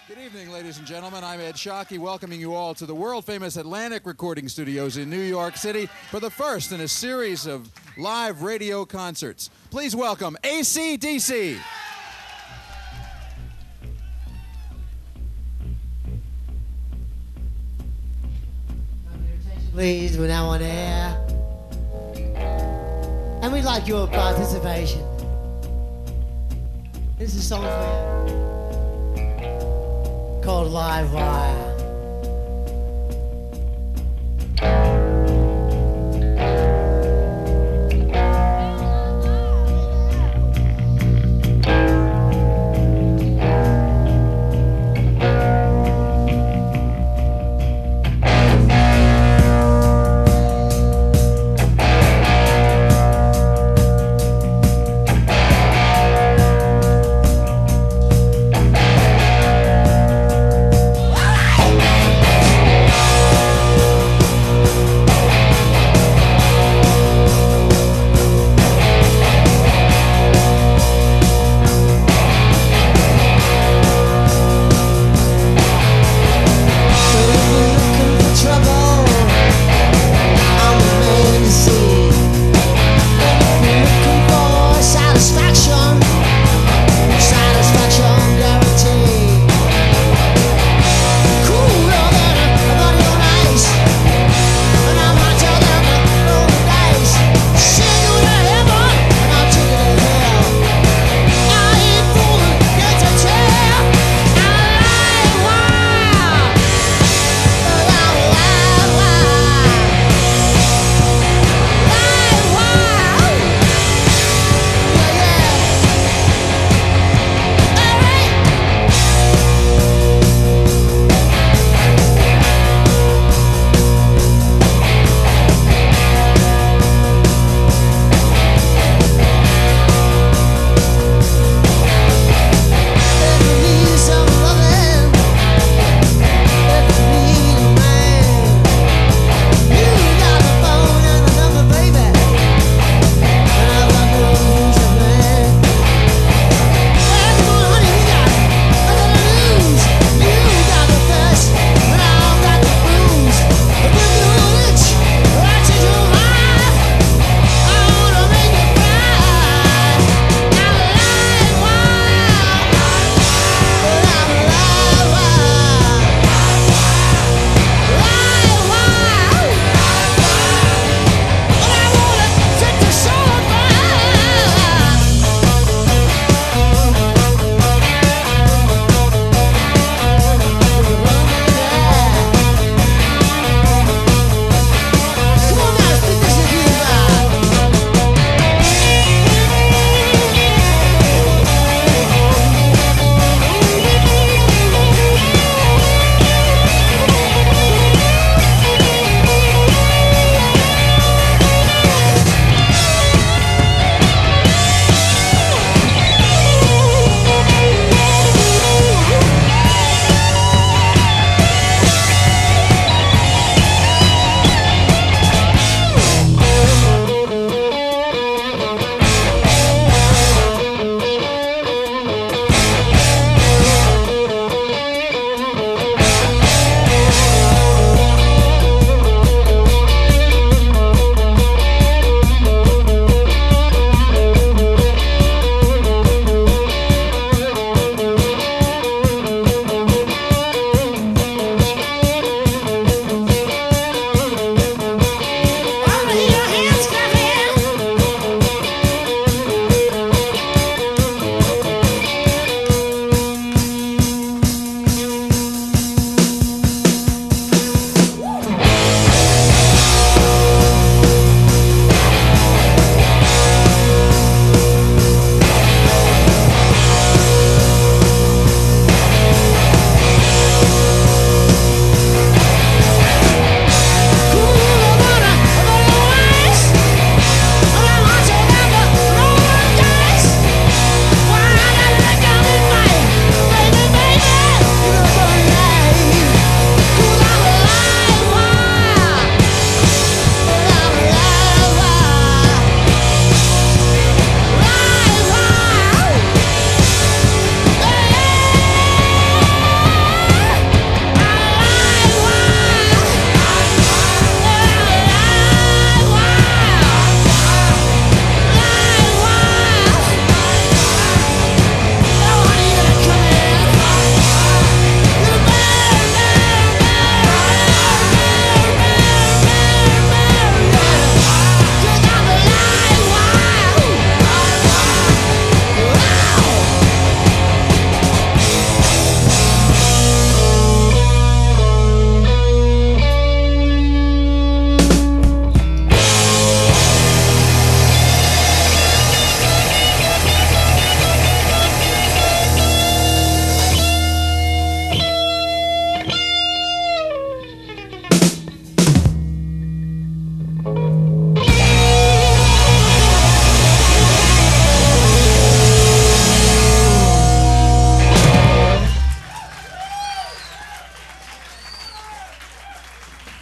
Good evening, ladies and gentlemen. I'm Ed Shockey, welcoming you all to the world-famous Atlantic Recording Studios in New York City for the first in a series of live radio concerts. Please welcome AC/DC. Please, we're now on air. And we'd like your participation. This is a song for you called Live Wire. Why?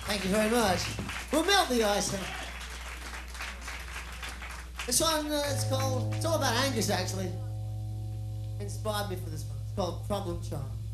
Thank you very much. We'll melt the ice now. This one, it's all about Angus, actually. Inspired me for this one. It's called Problem Child.